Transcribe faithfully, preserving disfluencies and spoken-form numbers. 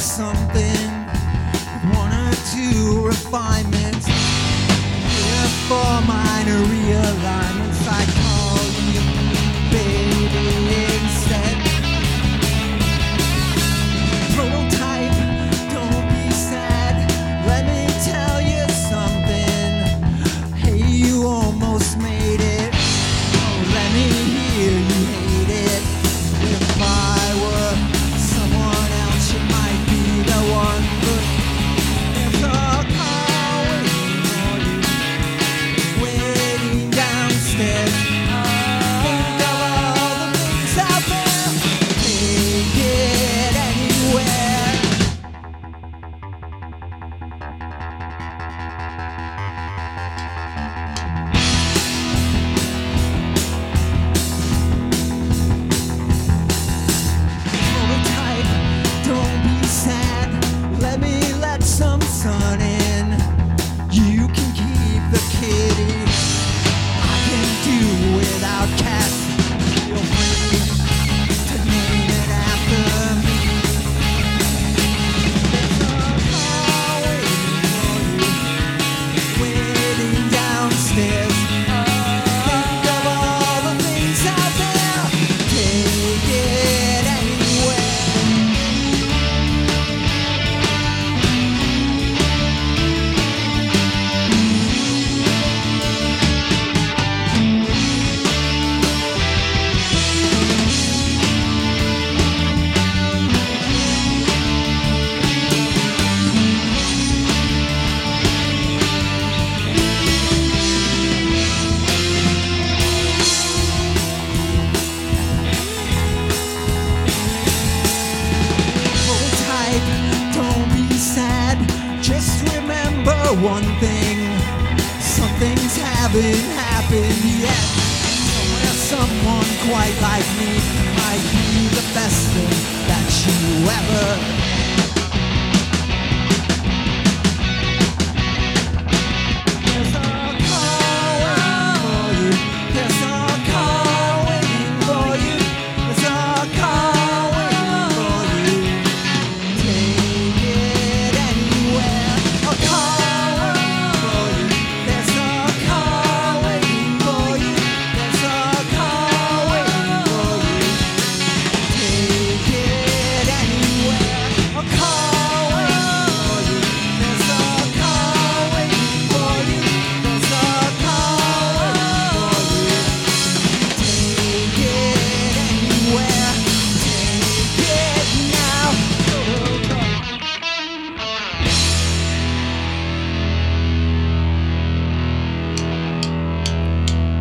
something with one or two refinements. Here for minor realignments, I call you baby instead. Prototype, don't be sad. Let me tell you something. Hey, you almost made it. Oh, let me hear you hate it. If I were someone else, you might be the one. But there's a car waiting for you, waiting downstairs. Think of all the things out there. Take it anywhere. Prototype, don't be sad. Let me let some sun in. You can keep the kitty. I can do without cats. Feel free to name it after me. There's a car waiting for you, waiting downstairs. Think of all the things out there. Take it anywhere. Prototype, don't be sad. Just remember one thing. Some things haven't happened yet. Somewhere someone quite like me might be the best thing that you ever